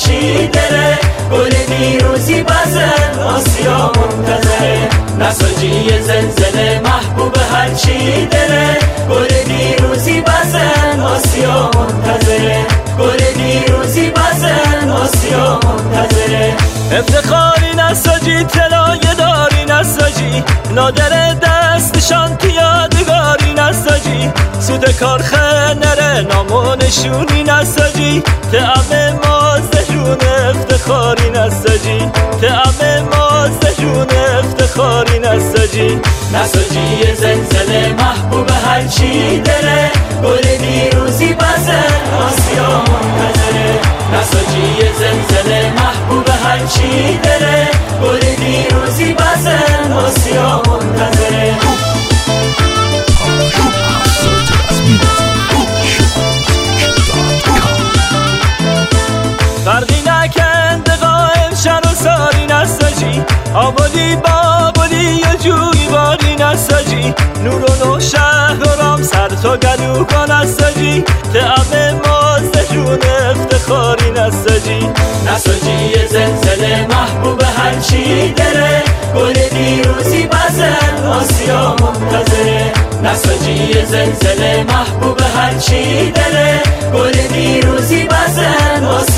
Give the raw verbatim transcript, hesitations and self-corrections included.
هرچی داره، گل دیروزی بزن آسیا منتظره. نساجی زلزله محبوب هرچی داره، گل دیروزی بزن آسیا منتظره. گل دیروزی بزن آسیا منتظره. افتخاری نساجی طلایه داری نساجی، نادر دستشان پیادگاری نساجی. سود کارخه نره نام نشونی نساجی، تعم مازدهون افتخاری نساجی. تعم مازدهون افتخاری نساجی. نساجی زلزله محبوب هرچی داره، گل دیروزی بزن آسیا منتظره. نساجی زلزله محبوب هرچی داره، گل دیروزی بزن آسیا منتظره. فرقی نکند قائم شن و ساری نساجی، آبادی بابادی یا جوی باری نساجی. نور و نو شهر و رام سر تا گلو کن نساجی، تعم مازدهون افتخاری نساجی. نساجی زلزله محبوب هرچی داره، گل دیروزی بزن آسیا منتظره. نساجی زلزله محبوب هرچی داره، گل دیروزی بزن آسیا